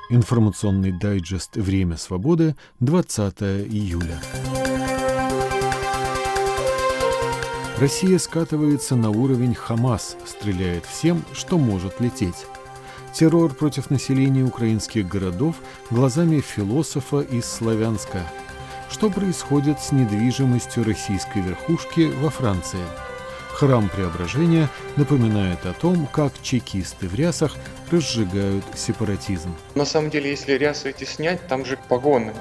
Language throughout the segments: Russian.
Информационный дайджест «Время свободы», 20 июля. Россия скатывается на уровень Хамас, стреляет всем, что может лететь. Террор против населения украинских городов глазами философа из Славянска. Что происходит с недвижимостью российской верхушки во Франции? Храм Преображения напоминает о том, как чекисты в рясах разжигают сепаратизм. На самом деле, если рясы эти снять, там же погоны.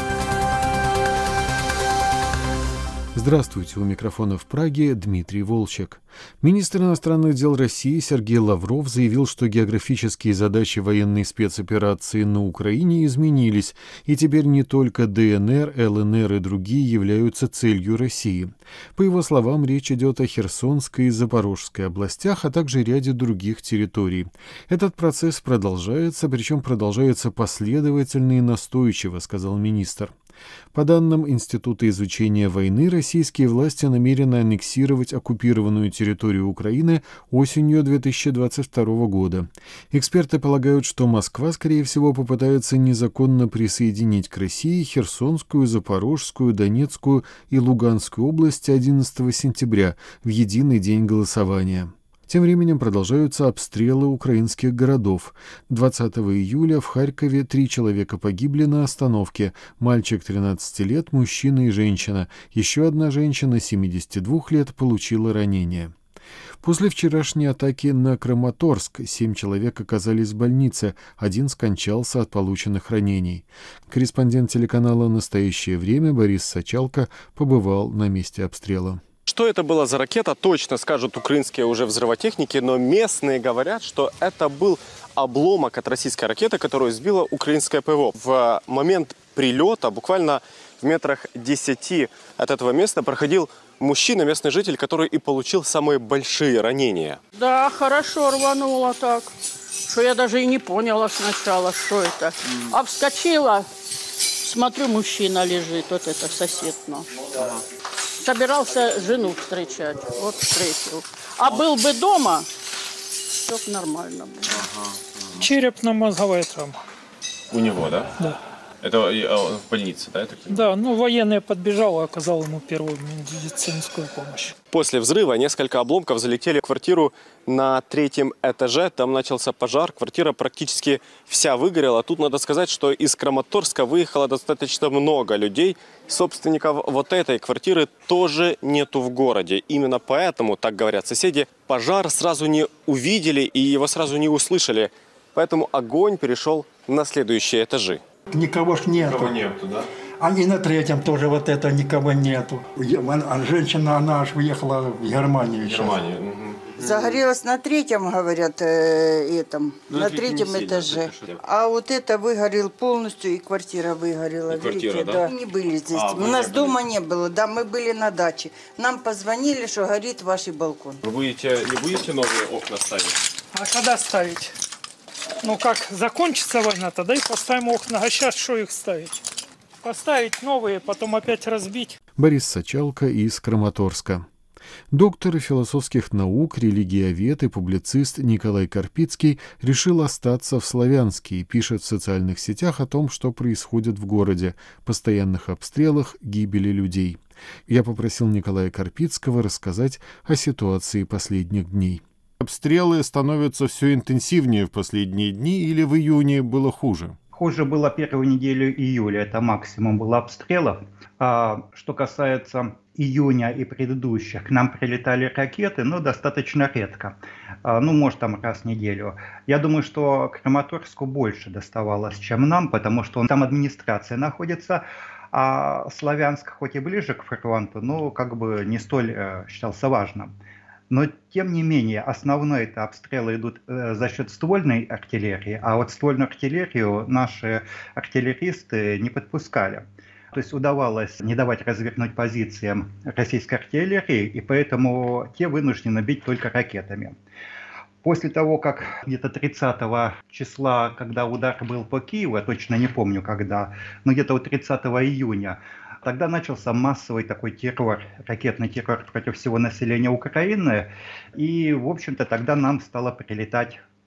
Здравствуйте, у микрофона в Праге Дмитрий Волчек. Министр иностранных дел России Сергей Лавров заявил, что географические задачи военной спецоперации на Украине изменились, и теперь не только ДНР, ЛНР и другие являются целью России. По его словам, речь идет о Херсонской и Запорожской областях, а также ряде других территорий. Этот процесс продолжается, причем продолжается последовательно и настойчиво, сказал министр. По данным Института изучения войны, российские власти намерены аннексировать оккупированную территорию Украины осенью 2022 года. Эксперты полагают, что Москва, скорее всего, попытается незаконно присоединить к России Херсонскую, Запорожскую, Донецкую и Луганскую области 11 сентября в единый день голосования. Тем временем продолжаются обстрелы украинских городов. 20 июля в Харькове 3 человека погибли на остановке. Мальчик 13 лет, мужчина и женщина. Еще одна женщина 72 лет получила ранение. После вчерашней атаки на Краматорск 7 человек оказались в больнице, 1 скончался от полученных ранений. Корреспондент телеканала «Настоящее время» Борис Сачалко побывал на месте обстрела. Что это была за ракета, точно скажут украинские уже взрывотехники, но местные говорят, что это был обломок от российской ракеты, которую сбила украинское ПВО. В момент прилета, буквально в метрах 10 от этого места, проходил мужчина, местный житель, который и получил самые большие ранения. Да, хорошо рвануло так, что я даже и не поняла сначала, что это. А вскочила, смотрю, мужчина лежит, вот это сосед наш. Собирался жену встречать, вот встретил. А был бы дома, все нормально было. Черепно-мозговая травма. У него, да? Да. Это в больнице, да? Да, военный подбежал и оказал ему первую медицинскую помощь. После взрыва несколько обломков залетели в квартиру на 3-м этаже. Там начался пожар, квартира практически вся выгорела. Тут надо сказать, что из Краматорска выехало достаточно много людей. Собственников вот этой квартиры тоже нету в городе. Именно поэтому, так говорят соседи, пожар сразу не увидели и его сразу не услышали. Поэтому огонь перешел на следующие этажи. Никого ж нету. Никого нету, да? А и на 3-м тоже вот это никого нету. А женщина, она аж уехала в Германию. Загорелась на 3-м, говорят, на 3-м этаже. А вот это выгорел полностью, и квартира выгорела. И квартира, видите, да? Мы не были здесь. У нас дома не было, да, мы были на даче. Нам позвонили, что горит ваш балкон. Вы не будете новые окна ставить? А когда ставить? Как закончится война, тогда и поставим окна. А сейчас что их ставить? Поставить новые, потом опять разбить. Борис Сачалко из Краматорска. Доктор философских наук, религиовед и публицист Николай Карпицкий решил остаться в Славянске и пишет в социальных сетях о том, что происходит в городе, постоянных обстрелах, гибели людей. Я попросил Николая Карпицкого рассказать о ситуации последних дней. Обстрелы становятся все интенсивнее в последние дни, или в июне было хуже? Хуже было первую неделю июля, это максимум было обстрелов. А что касается июня и предыдущих, к нам прилетали ракеты, но достаточно редко. Может, там раз в неделю. Я думаю, что Краматорску больше доставалось, чем нам, потому что там администрация находится, а Славянск хоть и ближе к фронту, но не столь считался важным. Но, тем не менее, основные обстрелы идут за счет ствольной артиллерии, а вот ствольную артиллерию наши артиллеристы не подпускали. То есть удавалось не давать развернуть позициям российской артиллерии, и поэтому те вынуждены бить только ракетами. После того, как где-то 30 числа, когда удар был по Киеву, я точно не помню когда, но где-то 30 июня, тогда начался массовый такой террор, ракетный террор против всего населения Украины. И, в общем-то, тогда нам стало прилетать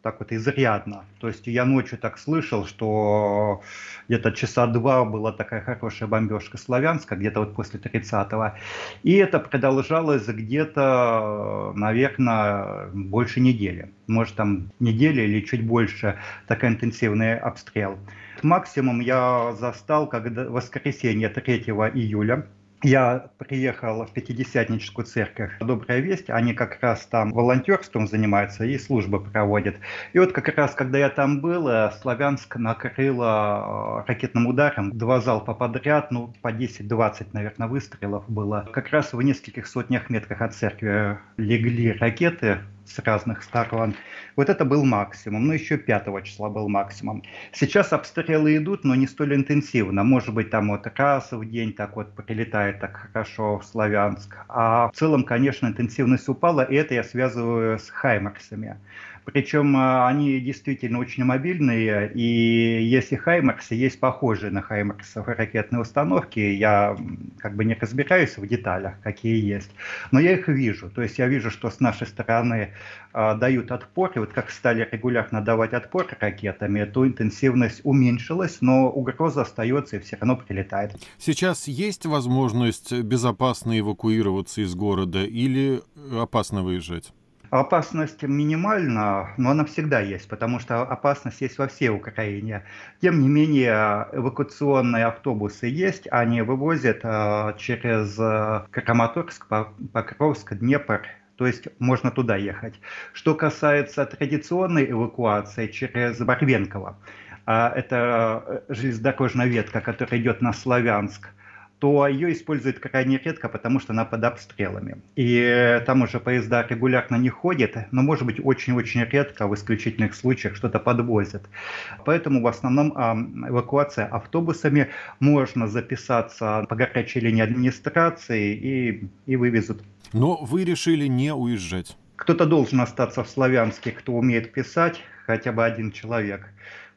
так вот изрядно. То есть я ночью так слышал, что где-то часа 2 была такая хорошая бомбежка Славянска, где-то вот после 30-го. И это продолжалось где-то, наверное, больше недели. Может, там неделя или чуть больше, такой интенсивный обстрел. Максимум я застал, когда в воскресенье 3 июля. Я приехал в Пятидесятническую церковь «Добрая весть», они как раз там волонтерством занимаются и службы проводят. И вот как раз, когда я там был, Славянск накрыло ракетным ударом, 2 залпа подряд, по 10-20, наверное, выстрелов было. Как раз в нескольких сотнях метрах от церкви легли ракеты с разных сторон. Вот это был максимум. Еще 5 числа был максимум. Сейчас обстрелы идут, но не столь интенсивно. Может быть, там вот раз в день так вот прилетает так хорошо в Славянск. А в целом, конечно, интенсивность упала, и это я связываю с хаймарсами. Причем они действительно очень мобильные, и если хаймарсы, есть похожие на хаймарсов ракетные установки, я как бы не разбираюсь в деталях, какие есть, но я их вижу. То есть я вижу, что с нашей стороны дают отпор, и вот как стали регулярно давать отпор ракетами, то интенсивность уменьшилась, но угроза остается и все равно прилетает. Сейчас есть возможность безопасно эвакуироваться из города или опасно выезжать? Опасность минимальна, но она всегда есть, потому что опасность есть во всей Украине. Тем не менее, эвакуационные автобусы есть, они вывозят через Краматорск, Покровск, Днепр, то есть можно туда ехать. Что касается традиционной эвакуации через Барвенково, это железнодорожная ветка, которая идет на Славянск, то ее используют крайне редко, потому что она под обстрелами. И там уже поезда регулярно не ходят, но, может быть, очень-очень редко, в исключительных случаях, что-то подвозят. Поэтому в основном эвакуация автобусами, можно записаться по горячей линии администрации и вывезут. Но вы решили не уезжать? Кто-то должен остаться в Славянске, кто умеет писать, хотя бы один человек.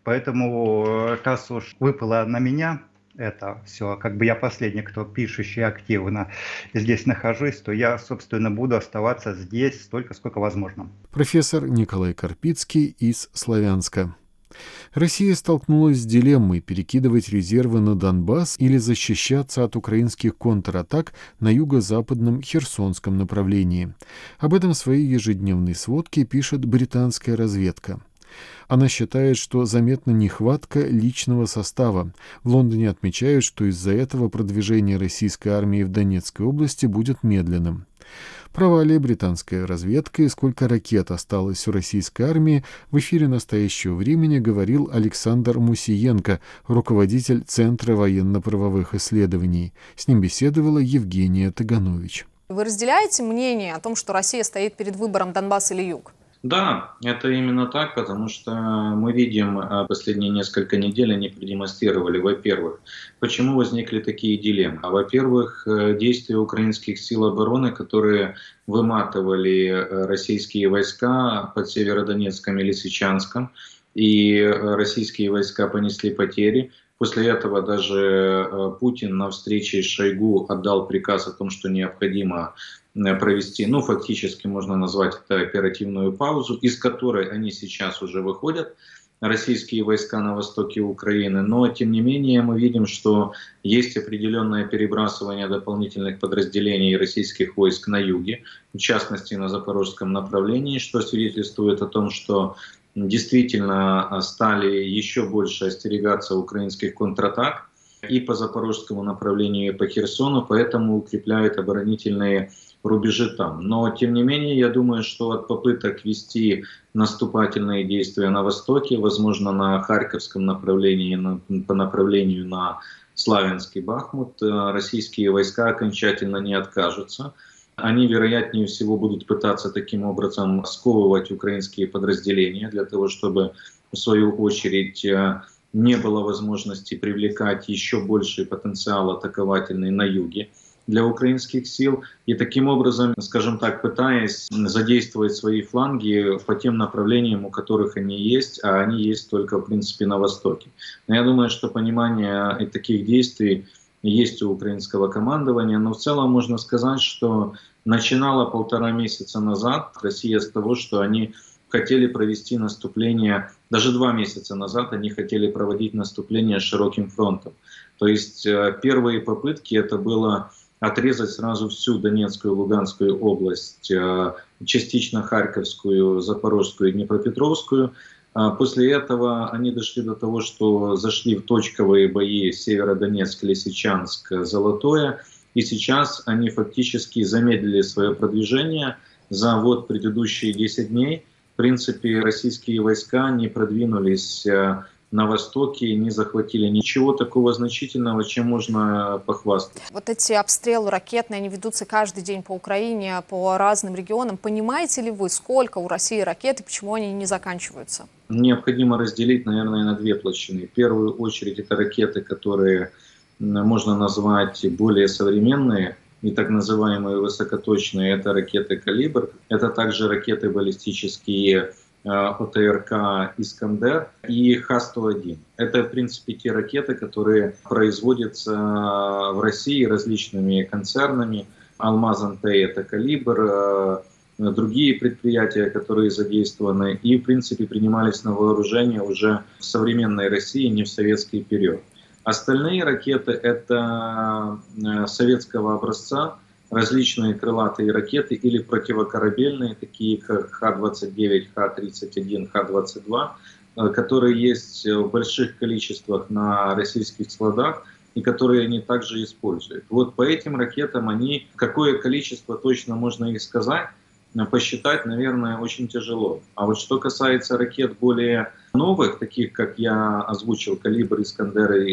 Поэтому, раз уж выпало на меня это все, как бы я последний, кто пишущий активно здесь нахожусь, то я, собственно, буду оставаться здесь столько, сколько возможно. Профессор Николай Карпицкий из Славянска. Россия столкнулась с дилеммой: перекидывать резервы на Донбасс или защищаться от украинских контратак на юго-западном Херсонском направлении. Об этом в своей ежедневной сводке пишет британская разведка. Она считает, что заметна нехватка личного состава. В Лондоне отмечают, что из-за этого продвижение российской армии в Донецкой области будет медленным. Права ли британская разведка и сколько ракет осталось у российской армии, в эфире «Настоящего времени» говорил Александр Мусиенко, руководитель Центра военно-правовых исследований. С ним беседовала Евгения Таганович. Вы разделяете мнение о том, что Россия стоит перед выбором Донбасс или Юг? Да, это именно так, потому что мы видим, последние несколько недель они продемонстрировали, во-первых, почему возникли такие дилеммы. Во-первых, действия украинских сил обороны, которые выматывали российские войска под Северодонецком и Лисичанском, и российские войска понесли потери. После этого даже Путин на встрече с Шойгу отдал приказ о том, что необходимо провести, фактически можно назвать это оперативную паузу, из которой они сейчас уже выходят, российские войска на востоке Украины. Но, тем не менее, мы видим, что есть определенное перебрасывание дополнительных подразделений российских войск на юге, в частности на запорожском направлении, что свидетельствует о том, что действительно стали еще больше остерегаться украинских контратак и по запорожскому направлению, и по Херсону, поэтому укрепляют оборонительные рубежи там. Но, тем не менее, я думаю, что от попыток вести наступательные действия на востоке, возможно, на Харьковском направлении, по направлению на Славянский Бахмут, российские войска окончательно не откажутся. Они, вероятнее всего, будут пытаться таким образом сковывать украинские подразделения для того, чтобы, в свою очередь, не было возможности привлекать еще больший потенциал атаковательный на юге для украинских сил, и таким образом, скажем так, пытаясь задействовать свои фланги по тем направлениям, у которых они есть, а они есть только, в принципе, на востоке. Но я думаю, что понимание таких действий есть у украинского командования, но в целом можно сказать, что начинала 1,5 месяца назад Россия с того, что они хотели провести наступление, даже 2 месяца назад они хотели проводить наступление широким фронтом. То есть первые попытки это было отрезать сразу всю Донецкую и Луганскую область, частично Харьковскую, Запорожскую и Днепропетровскую. После этого они дошли до того, что зашли в точковые бои Северодонецк, Лисичанск, Золотое. И сейчас они фактически замедлили свое продвижение за предыдущие 10 дней. В принципе, российские войска не продвинулись на востоке, не захватили ничего такого значительного, чем можно похвастаться. Вот эти обстрелы ракетные, они ведутся каждый день по Украине, по разным регионам. Понимаете ли вы, сколько у России ракет и почему они не заканчиваются? Необходимо разделить, наверное, на 2 площины. В первую очередь это ракеты, которые можно назвать более современные и так называемые высокоточные. Это ракеты «Калибр», это также ракеты баллистические ОТРК «Искандер» и Х-101. Это, в принципе, те ракеты, которые производятся в России различными концернами. «Алмаз-Антей» — это «Калибр», другие предприятия, которые задействованы и, в принципе, принимались на вооружение уже в современной России, не в советский период. Остальные ракеты — это советского образца, различные крылатые ракеты или противокорабельные, такие как Х-29, Х-31, Х-22, которые есть в больших количествах на российских складах и которые они также используют. Вот по этим ракетам они, какое количество точно можно их сказать, посчитать, наверное, очень тяжело. А вот что касается ракет более новых, таких как я озвучил, «Калибр», «Искандер» и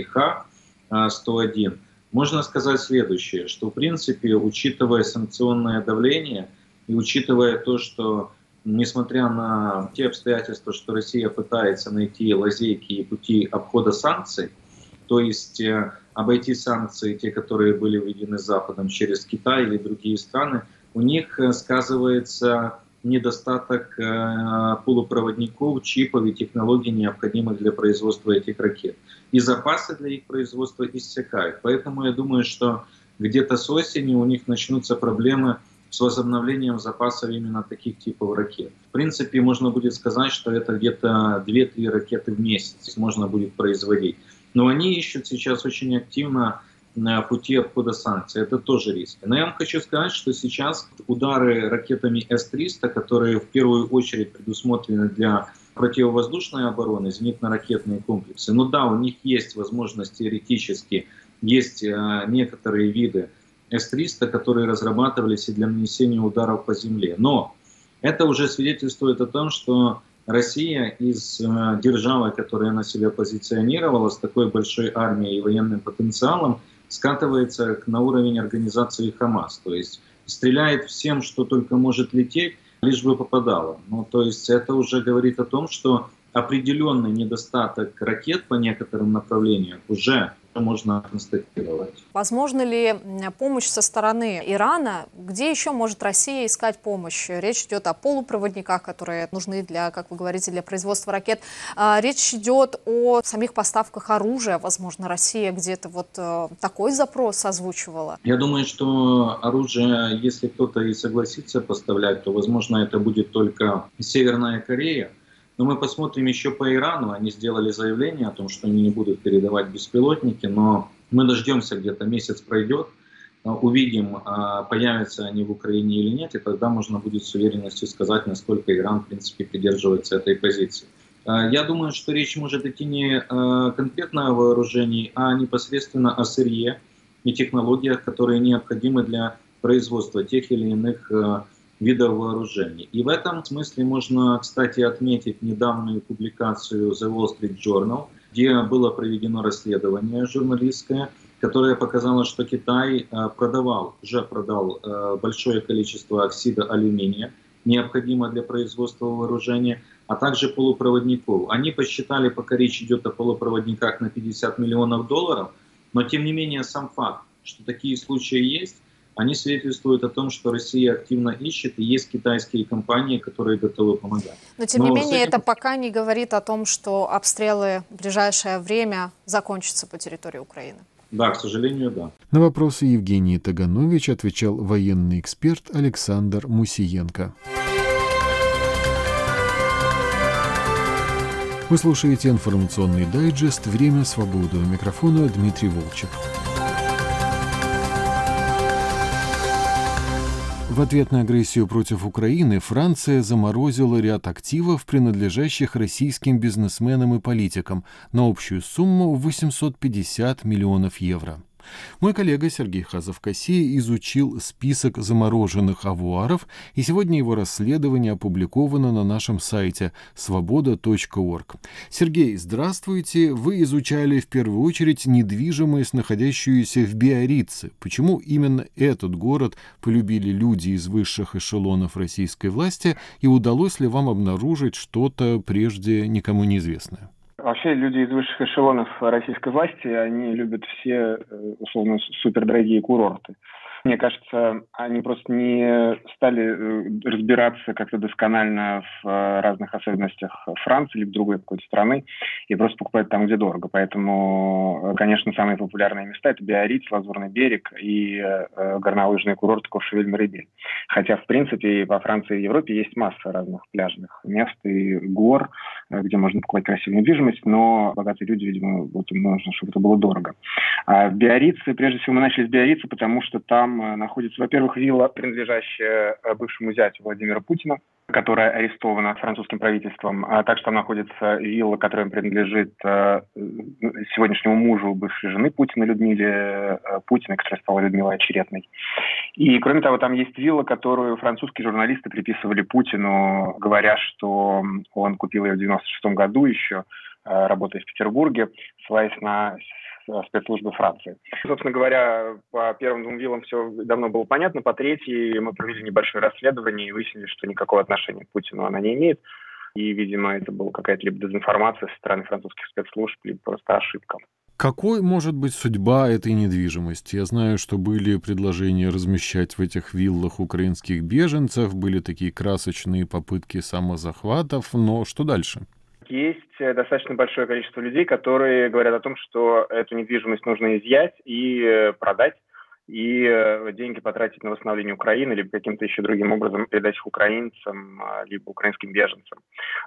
Х-101, можно сказать следующее, что в принципе, учитывая санкционное давление и учитывая то, что несмотря на те обстоятельства, что Россия пытается найти лазейки и пути обхода санкций, то есть обойти санкции, те, которые были введены Западом через Китай или другие страны, у них сказывается недостаток полупроводников, чипов и технологий, необходимых для производства этих ракет. И запасы для их производства иссякают. Поэтому я думаю, что где-то с осени у них начнутся проблемы с возобновлением запасов именно таких типов ракет. В принципе, можно будет сказать, что это где-то 2-3 ракеты в месяц можно будет производить. Но они ищут сейчас очень активно на пути обхода санкций. Это тоже риск. Но я вам хочу сказать, что сейчас удары ракетами С-300, которые в первую очередь предусмотрены для противовоздушной обороны, зенитно-ракетные комплексы, ну да, у них есть возможность теоретически, есть некоторые виды С-300, которые разрабатывались и для нанесения ударов по земле. Но это уже свидетельствует о том, что Россия из державы, которая она себя позиционировала, с такой большой армией и военным потенциалом, скатывается на уровень организации Хамас. То есть стреляет всем, что только может лететь, лишь бы попадало. Ну, то есть это уже говорит о том, что определенный недостаток ракет по некоторым направлениям уже можно констатировать. Возможно ли помощь со стороны Ирана? Где еще может Россия искать помощь? Речь идет о полупроводниках, которые нужны для, как вы говорите, для производства ракет. Речь идет о самих поставках оружия. Возможно, Россия где-то вот такой запрос озвучивала. Я думаю, что оружие, если кто-то и согласится поставлять, то, возможно, это будет только Северная Корея. Но мы посмотрим еще по Ирану. Они сделали заявление о том, что они не будут передавать беспилотники, но мы дождемся, где-то месяц пройдет, увидим, появятся они в Украине или нет, и тогда можно будет с уверенностью сказать, насколько Иран, в принципе, придерживается этой позиции. Я думаю, что речь может идти не конкретно о вооружении, а непосредственно о сырье и технологиях, которые необходимы для производства тех или иных видов вооружений. И в этом смысле можно, кстати, отметить недавнюю публикацию The Wall Street Journal, где было проведено расследование журналистское, которое показало, что Китай уже продал большое количество оксида алюминия, необходимого для производства вооружения, а также полупроводников. Они посчитали, пока речь идет о полупроводниках, на $50 миллионов, но тем не менее сам факт, что такие случаи есть, они свидетельствуют о том, что Россия активно ищет, и есть китайские компании, которые готовы помогать. Но тем не менее, это пока не говорит о том, что обстрелы в ближайшее время закончатся по территории Украины. Да, к сожалению, да. На вопросы Евгений Таганович отвечал военный эксперт Александр Мусиенко. Вы слушаете информационный дайджест «Время свободы». У микрофона Дмитрий Волчек. В ответ на агрессию против Украины Франция заморозила ряд активов, принадлежащих российским бизнесменам и политикам, на общую сумму 850 миллионов евро. Мой коллега Сергей Хазов-Кассия изучил список замороженных авуаров, и сегодня его расследование опубликовано на нашем сайте svoboda.org. Сергей, здравствуйте. Вы изучали в первую очередь недвижимость, находящуюся в Биаррице. Почему именно этот город полюбили люди из высших эшелонов российской власти, и удалось ли вам обнаружить что-то прежде никому неизвестное? Вообще люди из высших эшелонов российской власти, они любят все, условно, супердорогие курорты. Мне кажется, они просто не стали разбираться как-то досконально в разных особенностях Франции или другой какой-то страны и просто покупают там, где дорого. Поэтому, конечно, самые популярные места – это Биарриц, Лазурный берег и горнолыжные курорты Courchevel-Méribel. Хотя, в принципе, во Франции и Европе есть масса разных пляжных мест и гор, где можно покупать красивую недвижимость, но богатые люди, видимо, вот им нужно, чтобы это было дорого. А в Биаррице, прежде всего, мы начали с Биаррица, потому что там находится, во-первых, вилла, принадлежащая бывшему зятю Владимира Путина, которая арестована французским правительством. Также там находится вилла, которая принадлежит сегодняшнему мужу бывшей жены Путина, Людмиле Путиной, которая стала Людмилой Очеретной. И, кроме того, там есть вилла, которую французские журналисты приписывали Путину, говоря, что он купил ее в 1996 году еще, работая в Петербурге, ссылаясь на спецслужбы Франции. Собственно говоря, по первым двум виллам все давно было понятно, по третьей мы провели небольшое расследование и выяснили, что никакого отношения к Путину она не имеет. И, видимо, это была какая-то либо дезинформация со стороны французских спецслужб, либо просто ошибка. Какой может быть судьба этой недвижимости? Я знаю, что были предложения размещать в этих виллах украинских беженцев, были такие красочные попытки самозахватов, но что дальше? Есть достаточно большое количество людей, которые говорят о том, что эту недвижимость нужно изъять и продать, и деньги потратить на восстановление Украины, либо каким-то еще другим образом передать их украинцам, либо украинским беженцам.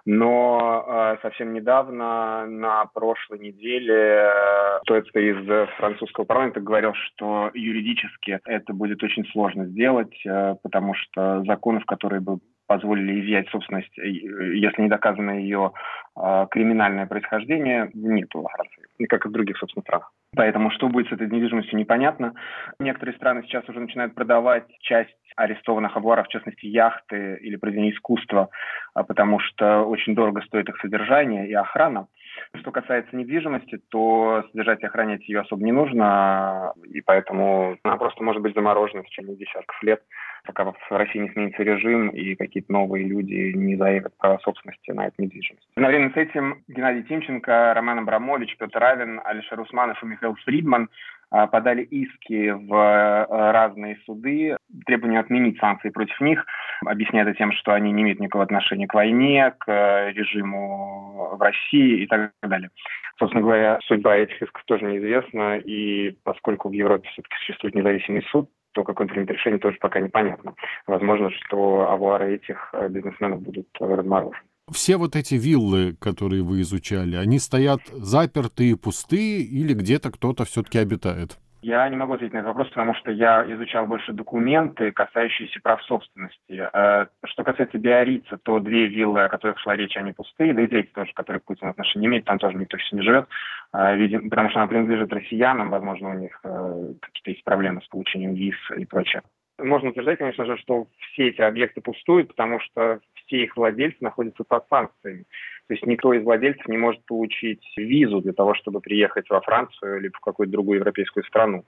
Но совсем недавно, на прошлой неделе, кто-то из французского парламента говорил, что юридически это будет очень сложно сделать, потому что законов, которые бы позволили изъять собственность, если не доказано ее криминальное происхождение, нет во Франции, как и в других, собственно, странах. Поэтому что будет с этой недвижимостью, непонятно. Некоторые страны сейчас уже начинают продавать часть арестованных авуаров, в частности, яхты или произведения искусства, потому что очень дорого стоит их содержание и охрана. Что касается недвижимости, то содержать и охранять ее особо не нужно, и поэтому она просто может быть заморожена в течение десятков лет, пока в России не сменится режим и какие-то новые люди не заявят право собственности на эту недвижимость. Одновременно с этим Геннадий Тимченко, Роман Абрамович, Петр Авен, Алишер Усманов и Михаил Фридман подали иски в разные суды, требования отменить санкции против них, объясняя это тем, что они не имеют никакого отношения к войне, к режиму в России и так далее. Собственно говоря, судьба этих исков тоже неизвестна, и поскольку в Европе все-таки существует независимый суд, то какое-то примет решение тоже пока непонятно. Возможно, что авуары этих бизнесменов будут разморожены. Все вот эти виллы, которые вы изучали, они стоят запертые, пустые, или где-то кто-то все-таки обитает? Я не могу ответить на этот вопрос, потому что я изучал больше документы, касающиеся прав собственности. Что касается Биаррица, то две виллы, о которых шла речь, они пустые, да и третья тоже, которая к Путину отношения не имеет, там тоже никто не живет, видимо, потому что она принадлежит россиянам, возможно, у них какие-то есть проблемы с получением виз и прочее. Можно утверждать, конечно же, что все эти объекты пустуют, потому что все их владельцы находятся под санкциями. То есть никто из владельцев не может получить визу для того, чтобы приехать во Францию или в какую-то другую европейскую страну.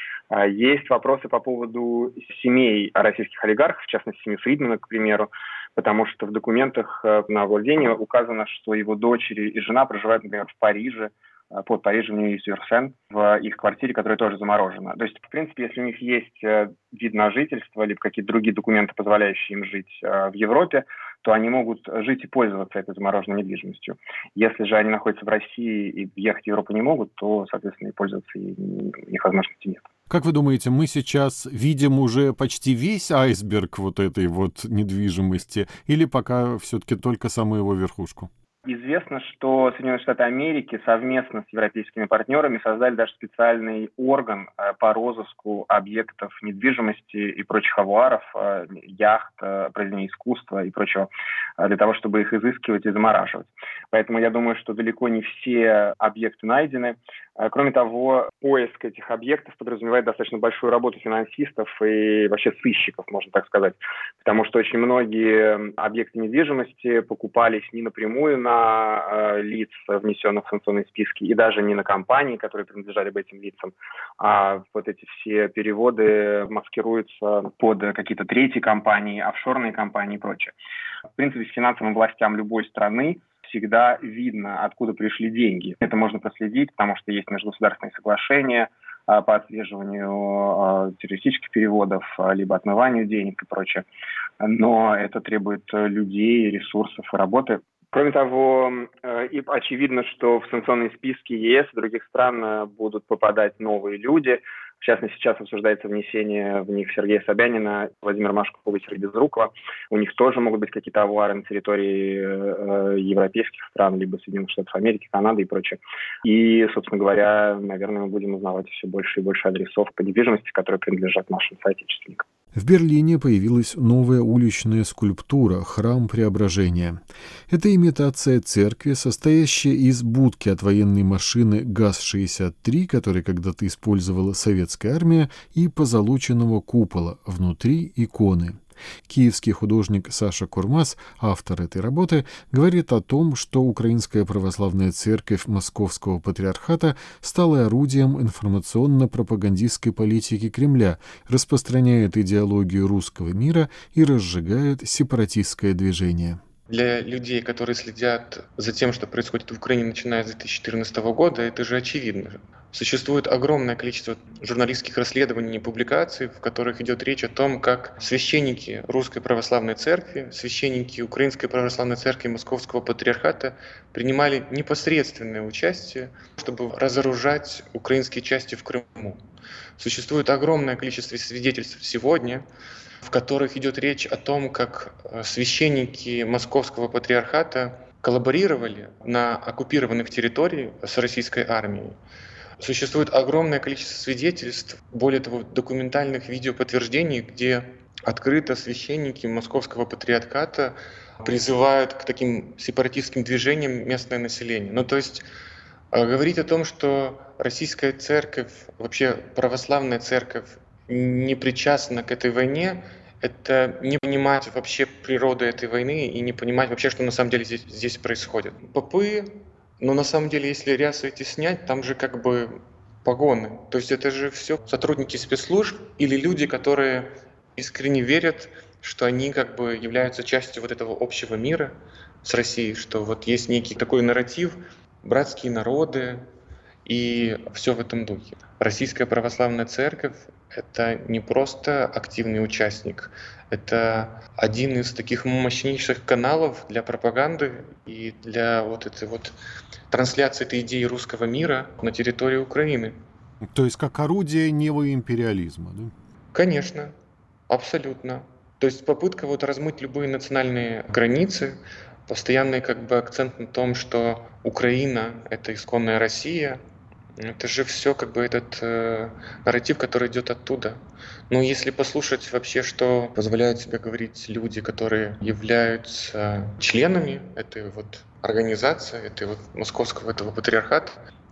Есть вопросы по поводу семей российских олигархов, в частности, семьи Фридмана, к примеру, потому что в документах на владение указано, что его дочери и жена проживают, например, в Париже, под Парижем, Нью-Сюрсен, в их квартире, которая тоже заморожена. То есть, в принципе, если у них есть вид на жительство, либо какие-то другие документы, позволяющие им жить в Европе, то они могут жить и пользоваться этой замороженной недвижимостью. Если же они находятся в России и въехать в Европу не могут, то, соответственно, и пользоваться их возможностей нет. Как вы думаете, мы сейчас видим уже почти весь айсберг вот этой вот недвижимости, или пока все-таки только самую его верхушку? Известно, что Соединенные Штаты Америки совместно с европейскими партнерами создали даже специальный орган по розыску объектов недвижимости и прочих авуаров, яхт, произведений искусства и прочего, для того, чтобы их изыскивать и замораживать. Поэтому я думаю, что далеко не все объекты найдены. Кроме того, поиск этих объектов подразумевает достаточно большую работу финансистов и вообще сыщиков, можно так сказать. Потому что очень многие объекты недвижимости покупались не напрямую на лиц, внесенных в санкционные списки, и даже не на компании, которые принадлежали бы этим лицам, а вот эти все переводы маскируются под какие-то третьи компании, офшорные компании и прочее. В принципе, с финансовым властям любой страны всегда видно, откуда пришли деньги. Это можно проследить, потому что есть межгосударственные соглашения по отслеживанию террористических переводов, либо отмыванию денег и прочее. Но это требует людей, ресурсов и работы. Кроме того, и очевидно, что в санкционные списки ЕС и других стран будут попадать новые люди. В частности, сейчас обсуждается внесение в них Сергея Собянина, Владимира Машкова и Сергея Безрукова. У них тоже могут быть какие-то авуары на территории европейских стран, либо Соединенных Штатов Америки, Канады и прочее. И, собственно говоря, наверное, мы будем узнавать все больше и больше адресов по недвижимости, которые принадлежат нашим соотечественникам. В Берлине появилась новая уличная скульптура «Храм Преображения». Это имитация церкви, состоящая из будки от военной машины ГАЗ-63, который когда-то использовала советская армия, и позолоченного купола, внутри иконы. Киевский художник Саша Курмас, автор этой работы, говорит о том, что Украинская православная церковь Московского патриархата стала орудием информационно-пропагандистской политики Кремля, распространяет идеологию русского мира и разжигает сепаратистское движение. Для людей, которые следят за тем, что происходит в Украине, начиная с 2014 года, это же очевидно. Существует огромное количество журналистских расследований и публикаций, в которых идет речь о том, как священники Русской Православной Церкви, священники Украинской Православной Церкви Московского Патриархата принимали непосредственное участие, чтобы разоружать украинские части в Крыму. Существует огромное количество свидетельств сегодня, в которых идет речь о том, как священники Московского Патриархата коллаборировали на оккупированных территориях с российской армией. Существует огромное количество свидетельств, более того, документальных видеоподтверждений, где открыто священники Московского Патриархата призывают к таким сепаратистским движениям местное население. Ну, то есть говорить о том, что российская церковь, вообще православная церковь не причастна к этой войне, это не понимать вообще природу этой войны и не понимать вообще, что на самом деле здесь происходит. Попы, но на самом деле, если рясы эти снять, там же как бы погоны. То есть это же все сотрудники спецслужб или люди, которые искренне верят, что они как бы являются частью вот этого общего мира с Россией, что вот есть некий такой нарратив, братские народы и все в этом духе. Российская православная церковь — это не просто активный участник, это один из таких мощнейших каналов для пропаганды и для вот этой вот трансляции этой идеи русского мира на территории Украины. То есть как орудие неоимпериализма, да? Конечно, абсолютно. То есть попытка вот размыть любые национальные границы, постоянный как бы акцент на том, что Украина — это исконная Россия. Это же все как бы этот нарратив, который идет оттуда. Но если послушать вообще, что позволяют себе говорить люди, которые являются членами этой вот организации, этой вот московского этого патриархата,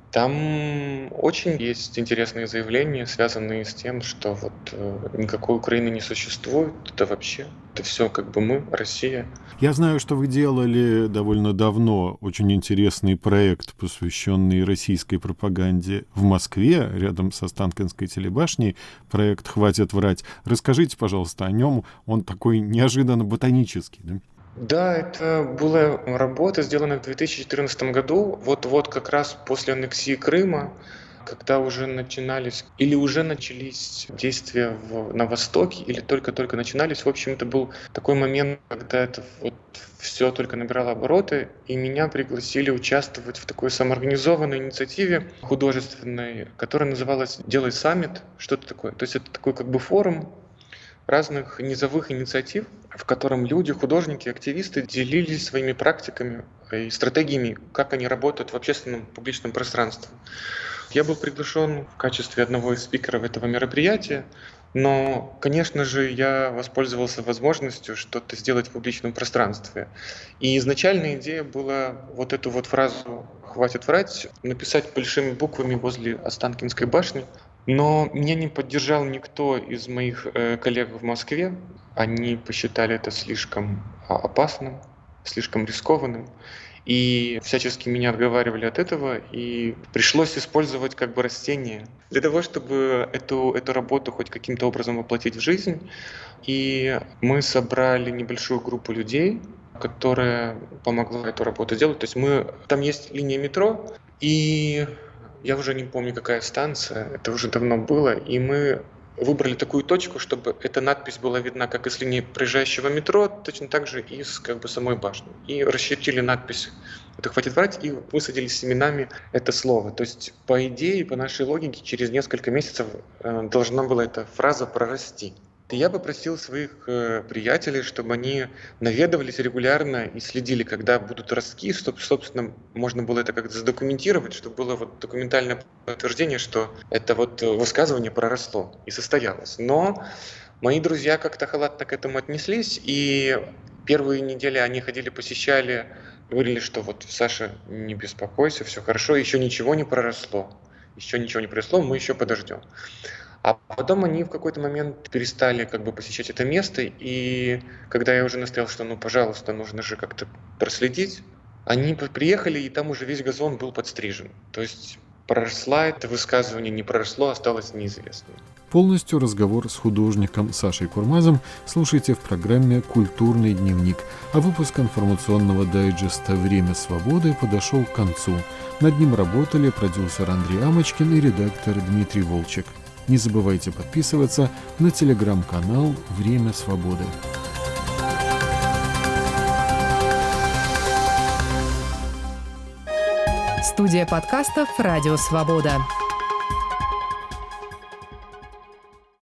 там очень есть интересные заявления, связанные с тем, что вот никакой Украины не существует, это вообще, это все как бы мы, Россия. Я знаю, что вы делали довольно давно очень интересный проект, посвященный российской пропаганде в Москве, рядом со Останкинской телебашней, проект «Хватит врать». Расскажите, пожалуйста, о нем, он такой неожиданно ботанический, да? Да, это была работа, сделанная в 2014 году, вот как раз после аннексии Крыма, когда уже начинались или уже начались действия на Востоке, или только-только начинались. В общем, это был такой момент, когда это вот все только набирало обороты, и меня пригласили участвовать в такой самоорганизованной инициативе художественной, которая называлась «Делай саммит», что-то такое. То есть это такой как бы форум разных низовых инициатив, в котором люди, художники, активисты делились своими практиками и стратегиями, как они работают в общественном публичном пространстве. Я был приглашен в качестве одного из спикеров этого мероприятия, но, конечно же, я воспользовался возможностью что-то сделать в публичном пространстве. И изначальная идея была вот эту вот фразу «хватит врать» написать большими буквами возле Останкинской башни. Но меня не поддержал никто из моих коллег в Москве. Они посчитали это слишком опасным, слишком рискованным. И всячески меня отговаривали от этого, и пришлось использовать как бы растение для того, чтобы эту работу хоть каким-то образом воплотить в жизнь. И мы собрали небольшую группу людей, которая помогла эту работу делать. То есть там есть линия метро, и я уже не помню, какая станция, это уже давно было, и мы выбрали такую точку, чтобы эта надпись была видна как из линии проезжающего метро, точно так же и из как бы самой башни. И расчертили надпись «Это хватит врать» и высадили семенами это слово. То есть, по идее, по нашей логике, через несколько месяцев должна была эта фраза прорасти. И я попросил своих приятелей, чтобы они наведывались регулярно и следили, когда будут ростки, чтобы, собственно, можно было это как-то задокументировать, чтобы было вот документальное подтверждение, что это вот высказывание проросло и состоялось. Но мои друзья как-то халатно к этому отнеслись, и первые недели они ходили, посещали, говорили, что вот, Саша, не беспокойся, все хорошо, еще ничего не проросло, мы еще подождем. А потом они в какой-то момент перестали как бы посещать это место, и когда я уже настоял, что пожалуйста, нужно же как-то проследить, они приехали, и там уже весь газон был подстрижен. То есть проросла это высказывание, не проросло, осталось неизвестным. Полностью разговор с художником Сашей Курмазом слушайте в программе «Культурный дневник», а выпуск информационного дайджеста «Время свободы» подошел к концу. Над ним работали продюсер Андрей Амочкин и редактор Дмитрий Волчек. Не забывайте подписываться на телеграм-канал «Время свободы». Студия подкастов «Радио Свобода».